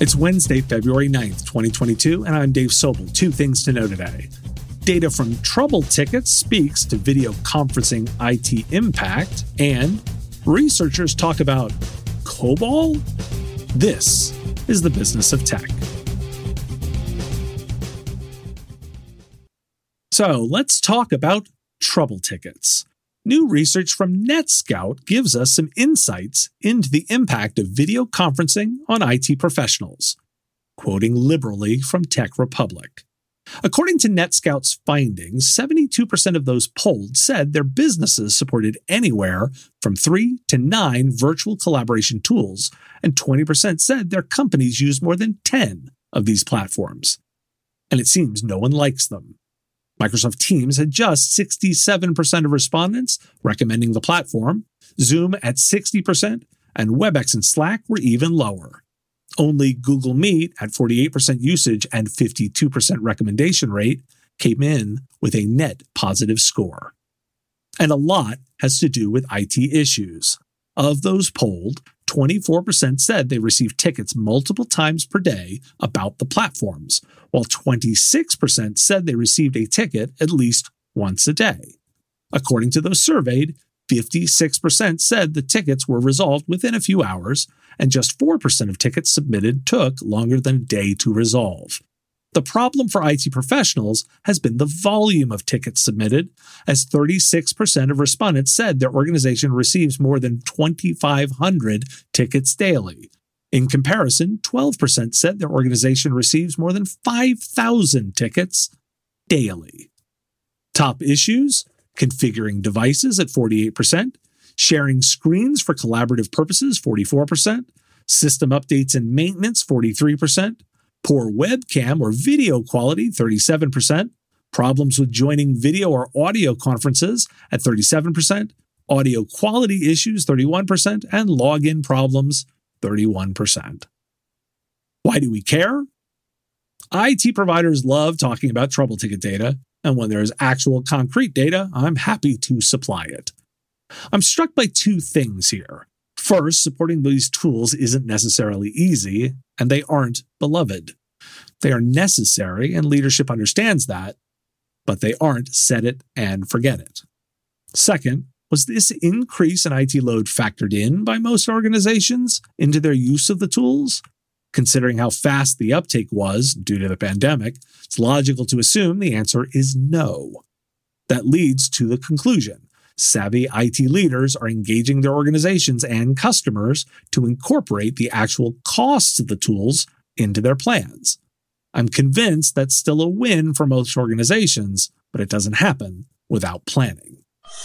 It's Wednesday, February 9th, 2022, and I'm Dave Sobel. Two things to know today. Data from TroubleTicket speaks to video conferencing IT impact, and researchers talk about COBOL. This is the business of tech. So let's talk about TroubleTickets. New research from NetScout gives us some insights into the impact of video conferencing on IT professionals, quoting liberally from Tech Republic. According to NetScout's findings, 72% of those polled said their businesses supported anywhere from 3 to 9 virtual collaboration tools, and 20% said their companies use more than 10 of these platforms. And it seems no one likes them. Microsoft Teams had just 67% of respondents recommending the platform, Zoom at 60%, and WebEx and Slack were even lower. Only Google Meet at 48% usage and 52% recommendation rate came in with a net positive score. And a lot has to do with IT issues. Of those polled, 24% said they received tickets multiple times per day about the platforms, while 26% said they received a ticket at least once a day. According to those surveyed, 56% said the tickets were resolved within a few hours, and just 4% of tickets submitted took longer than a day to resolve. The problem for IT professionals has been the volume of tickets submitted, as 36% of respondents said their organization receives more than 2,500 tickets daily. In comparison, 12% said their organization receives more than 5,000 tickets daily. Top issues: configuring devices at 48%, sharing screens for collaborative purposes 44%, system updates and maintenance 43%, poor webcam or video quality 37%, problems with joining video or audio conferences at 37%, audio quality issues 31%, and login problems 31%. Why do we care? IT providers love talking about TroubleTicket data, and when there is actual concrete data, I'm happy to supply it. I'm struck by two things here. First, supporting these tools isn't necessarily easy, and they aren't beloved. They are necessary, and leadership understands that, but they aren't set it and forget it. Second, was this increase in IT load factored in by most organizations into their use of the tools? Considering how fast the uptake was due to the pandemic, it's logical to assume the answer is no. That leads to the conclusion. Savvy IT leaders are engaging their organizations and customers to incorporate the actual costs of the tools into their plans. I'm convinced that's still a win for most organizations, but it doesn't happen without planning.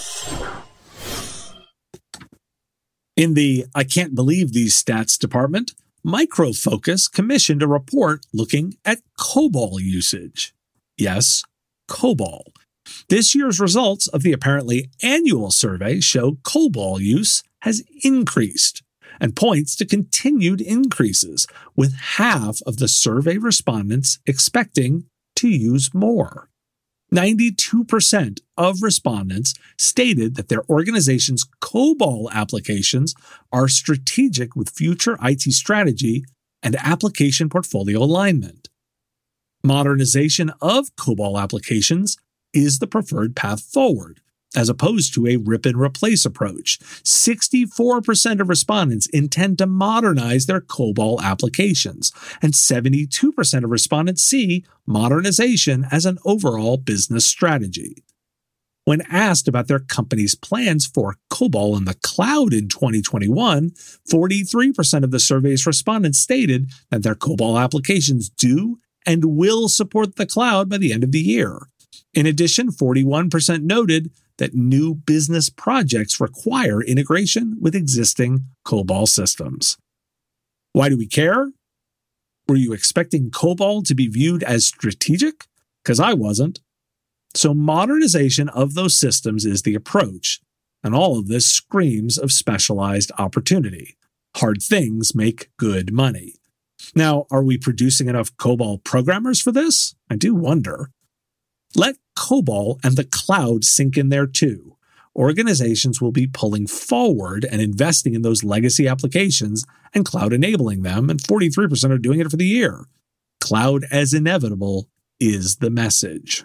In the I can't believe these stats department, Micro Focus commissioned a report looking at COBOL usage. Yes, COBOL. This year's results of the apparently annual survey show COBOL use has increased and points to continued increases, with half of the survey respondents expecting to use more. 92% of respondents stated that their organization's COBOL applications are strategic with future IT strategy and application portfolio alignment. Modernization of COBOL applications is the preferred path forward, as opposed to a rip-and-replace approach. 64% of respondents intend to modernize their COBOL applications, and 72% of respondents see modernization as an overall business strategy. When asked about their company's plans for COBOL in the cloud in 2021, 43% of the survey's respondents stated that their COBOL applications do and will support the cloud by the end of the year. In addition, 41% noted that new business projects require integration with existing COBOL systems. Why do we care? Were you expecting COBOL to be viewed as strategic? Because I wasn't. So modernization of those systems is the approach, and all of this screams of specialized opportunity. Hard things make good money. Now, are we producing enough COBOL programmers for this? I do wonder. Let COBOL and the cloud sink in there too, organizations will be pulling forward and investing in those legacy applications and cloud enabling them, and 43% are doing it for the year. Cloud as inevitable is the message.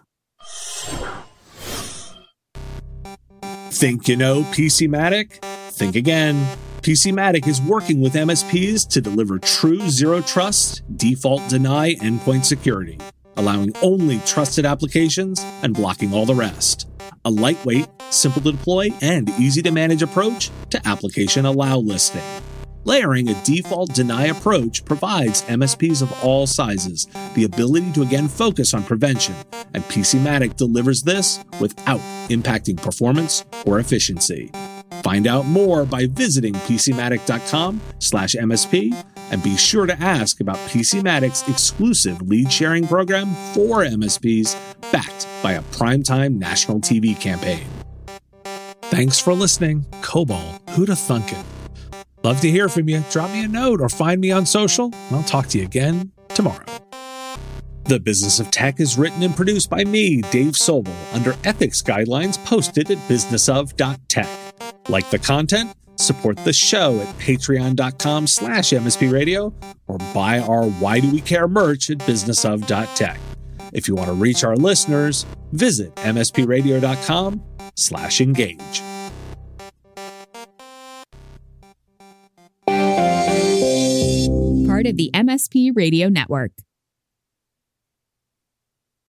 Think you know PCmatic? Think again. PCmatic is working with MSPs to deliver true zero trust, default deny endpoint security, allowing only trusted applications and blocking all the rest. A lightweight, simple to deploy, and easy to manage approach to application allow listing. Layering a default deny approach provides MSPs of all sizes the ability to again focus on prevention, and PCmatic delivers this without impacting performance or efficiency. Find out more by visiting PCmatic.com/MSP, and be sure to ask about PCmatic's exclusive lead sharing program for MSPs backed by a primetime national TV campaign. Thanks for listening. Cobalt, who'da thunk it? Love to hear from you. Drop me a note or find me on social. I'll talk to you again tomorrow. The Business of Tech is written and produced by me, Dave Sobel, under ethics guidelines posted at businessof.tech. Like the content? Support the show at patreon.com/MSP Radio or buy our Why Do We Care merch at businessof.tech. If you want to reach our listeners, visit mspradio.com/engage. Part of the MSP Radio Network.